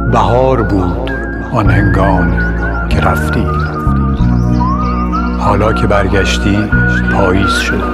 بهار بود آن هنگام که رفتی، حالا که برگشتی پاییز شد.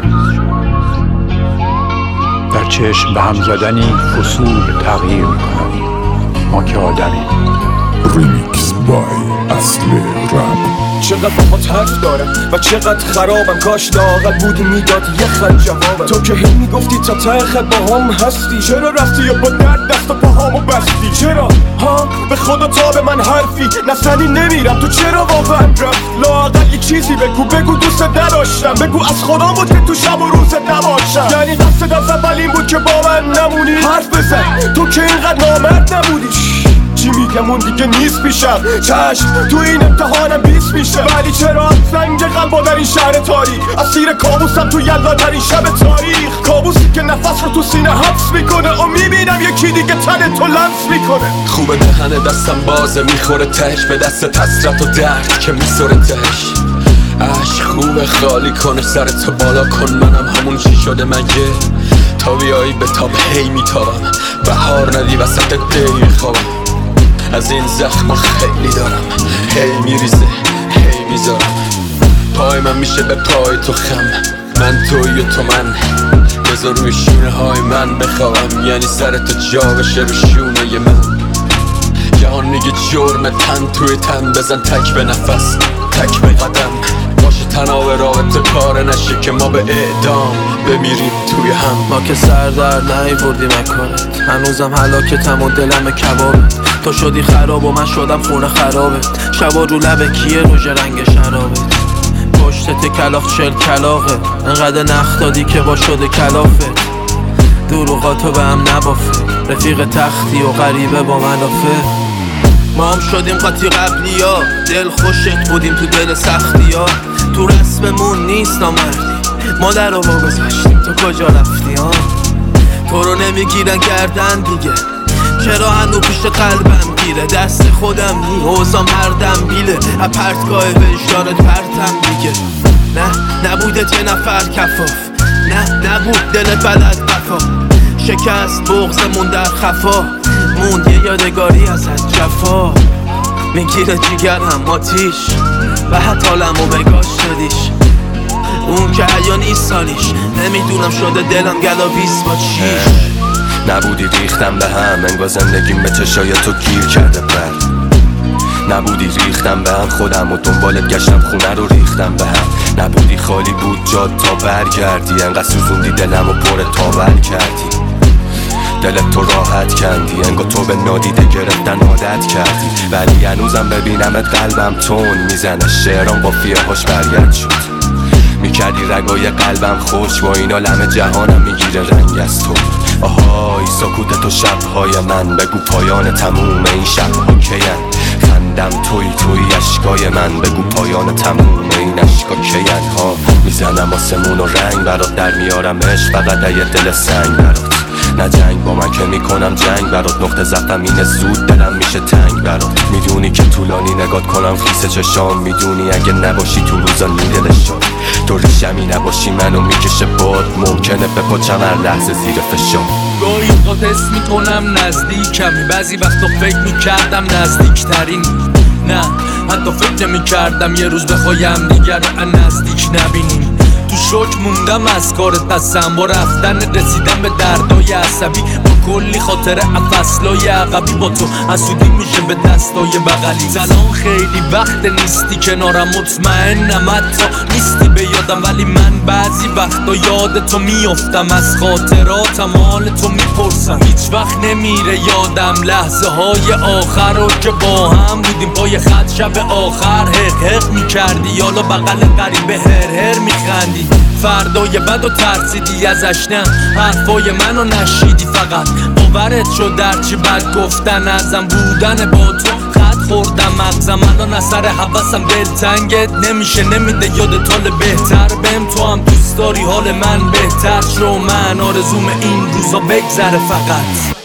در چشم به هم زدنی فصول تغییر می‌کنند. ما که آدمیم. ریمیکس بای اصل رپ. چقدر باهات حرف دارم و چقدر خرابم، کاش لااقل بودی میدادی یه خط جوابم. تو که هی میگفتی تا ته خط با هم هستی، چرا رفتی یا با درد دست و پاهامو بستی؟ چرا ها به خدا تا به من حرفی نزنی نمیرم، تو چرا واقعا رفت؟ لااقل یه چیزی بگو دوست نداشتم، بگو از خدا بود که تو شب و روزت نباشم. یعنی قصد از اول این بود که با من نمونی؟ حرف بزن تو که اینقدر نامرد نبودی. چی میگم اون دیگه نیست پیشم، چشم تو این امتحانم 20 میشه. ولی چرا سنگ قلبا در این شهر تاریک، اسیر کابوسم تو یلدا در این شب تاریخ. کابوسی که نفس رو تو سینه حبس میکنه و میبینم یکی دیگه تن تو لمس میکنه. خوبه دهن دستم بازه میخوره تهش به دست حسرت و درد که میسوره تهش. عشق خوبه خالی کنه سرتو بالا کن، منم همون چی شده مگه تا بیایی به تاب هی میتابم، بهار ندی وسط دی میخوابم. از این زخم خیلی دارم، هی میریزه هی میذارم. پای من میشه به پای تو خم، من توی و تو من. بذار روی شونه های من بخوابم، یعنی سرتو جا بشه رو شونه من. جهان میگه جرم تن توی تن، بزن تک به نفس تک به قدم. باشه تناب رابطه پاره نشه که ما به اعدام بمیریم توی هم. ما که سر در نیوردیم اکانت، هنوزم هلاکتم و دلم کبابت. تو شدی خراب و من شدم خونه خرابت، شبا رو لبه کیه روژ رنگ شرابت. پشتت کلاخ چل کلاقه، انقدر نخ دادی که با شده کلافت. دروغاتو به هم نبافه، رفیق تختی و غریبه با ملافه. ما هم شدیم قاطی قبلی ها، دل خوشت بودیم تو دل سختی ها. تو رسممون نیست نامردی، ما در رو گذاشتیم تو کجا رفتی ها. تو رو نمیگیرن گردن دیگه، چرا هنو پیش قلبم گیره. دست خودم نی اوزا مردم بیله، اپرتگاه وجدانت پرتم دیگه. نه نبودت یه نفر کفاف، نه نبود دلت بلد وفا. شکست بغضمون در خفا، موند یه یادگاری ازت جفا. میگیره جیگرم آتیش و حتی لمو بگاش شدیش. اون که حیا نیست سالیش، نمیدونم شده دلم گلاویز با چیش. نبودی ریختم به هم، انگار زندگیم به چشای تو گیر کرده بر. نبودی ریختم به هم خودم و دنبالت گشتم خونه رو ریختم به هم. نبودی خالی بود جاد تا برگردی، انقدر سوزوندی دلم و پر تاول کردی. دلت تو راحت کندی، انگار تو به نادیده گرفتن عادت کردی. ولی هنوزم ببینمت قلبم تون میزنه، شعرام قافیه هاش برگرد شد. میکردی رگای قلبم خوش، با اینا لمه جهانم میگیره رنگ از تو. آهای سکوت تو شبهای من، بگو پایان تموم این شبها کین. خندم توی اشکای من، بگو پایان تموم این اشکا کین. ها میزنم آسمون و رنگ برات، در میارم عشق فقط یه دل سنگ برات. نه جنگ با من که میکنم جنگ برات، نقطه ضعفم اینه زود دلم میشه تنگ برات. میدونی که طولانی نگات کنم خیس چشام، میدونی اگه نباشی تو روزا نیدلش شد. تو ریشمی نباشی منو میکشه باد، ممکنه بپاچم هر لحظه زیر فشار. گاهی اوقات حس میکنم نزدیکمی، بعضی وقتا فکر میکردم نزدیکترین. نه حتی فکر نمیکردم یه روز بخوایم دیگر رو نزدیک نبینیم. تو شوک موندم از کارت، دستم با رفتن رسیدم به دردای عصبی. با کلی خاطره افصلای عقبی، با تو حسودی میشه به دستای بغلی. زنان خیلی وقت نیستی کنارم، مطمئنم حتی نیستی به یادم. ولی من بعضی وقتا یاد تو میافتم، از خاطراتم حال تو میپرسم. هیچ وقت نمیره یادم لحظه های آخر رو که با هم بودیم پای خط شب آخر. حق میکردی حالا بغل غریبه هر میخندی. فردای بد و ترسیدی ازش، نه حرفای منو نشیدی. فقط باورت شد درچی بد گفتن ازم بودن با تو. خط خوردم مغزم الان از سر حواسم، دلتنگت نمیشه نمیده یادت حال بهتر بهم. تو هم دوست داری حال من بهتر شو، من آرزوم این روزا بگذره فقط.